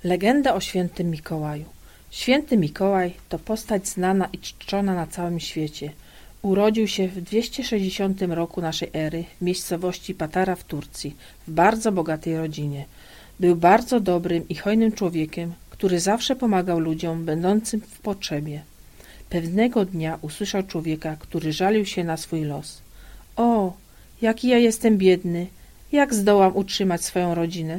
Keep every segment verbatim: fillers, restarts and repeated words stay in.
Legenda o świętym Mikołaju. Święty Mikołaj to postać znana i czczona na całym świecie. Urodził się w dwieście sześćdziesiątym roku naszej ery w miejscowości Patara w Turcji, w bardzo bogatej rodzinie. Był bardzo dobrym i hojnym człowiekiem, który zawsze pomagał ludziom będącym w potrzebie. Pewnego dnia usłyszał człowieka, który żalił się na swój los. O, jaki ja jestem biedny! Jak zdołam utrzymać swoją rodzinę?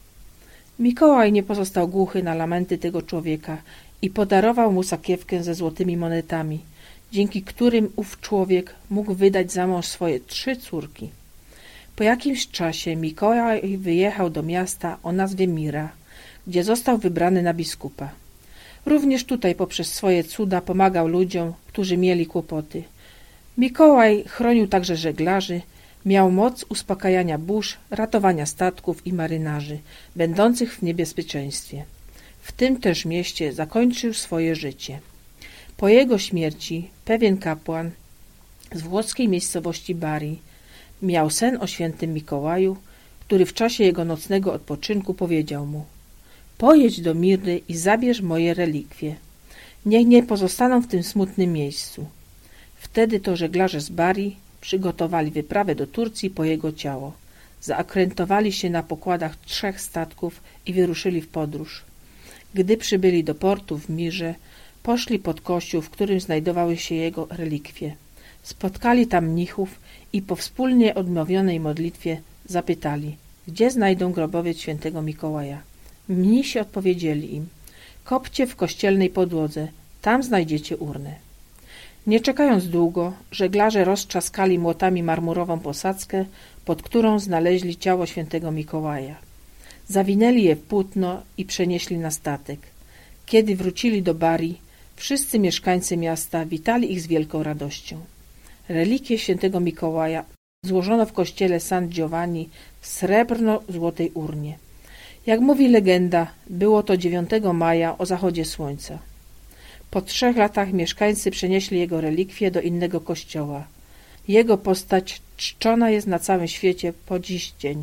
Mikołaj nie pozostał głuchy na lamenty tego człowieka i podarował mu sakiewkę ze złotymi monetami, dzięki którym ów człowiek mógł wydać za mąż swoje trzy córki. Po jakimś czasie Mikołaj wyjechał do miasta o nazwie Mira, gdzie został wybrany na biskupa. Również tutaj poprzez swoje cuda pomagał ludziom, którzy mieli kłopoty. Mikołaj chronił także żeglarzy, miał moc uspokajania burz, ratowania statków i marynarzy, będących w niebezpieczeństwie. W tym też mieście zakończył swoje życie. Po jego śmierci pewien kapłan z włoskiej miejscowości Bari miał sen o świętym Mikołaju, który w czasie jego nocnego odpoczynku powiedział mu: pojedź do Mirny i zabierz moje relikwie. Niech nie pozostaną w tym smutnym miejscu. Wtedy to żeglarze z Bari przygotowali wyprawę do Turcji po jego ciało. Zakrętowali się na pokładach trzech statków i wyruszyli w podróż. Gdy przybyli do portu w Mirze, poszli pod kościół, w którym znajdowały się jego relikwie. Spotkali tam mnichów i po wspólnie odmówionej modlitwie zapytali, gdzie znajdą grobowiec świętego Mikołaja. Mnisi odpowiedzieli im: kopcie w kościelnej podłodze, tam znajdziecie urnę. Nie czekając długo, żeglarze roztrzaskali młotami marmurową posadzkę, pod którą znaleźli ciało świętego Mikołaja. Zawinęli je w płótno i przenieśli na statek. Kiedy wrócili do Bari, wszyscy mieszkańcy miasta witali ich z wielką radością. Relikwie świętego Mikołaja złożono w kościele San Giovanni w srebrno-złotej urnie. Jak mówi legenda, było to dziewiątego maja o zachodzie słońca. Po trzech latach mieszkańcy przenieśli jego relikwie do innego kościoła. Jego postać czczona jest na całym świecie po dziś dzień.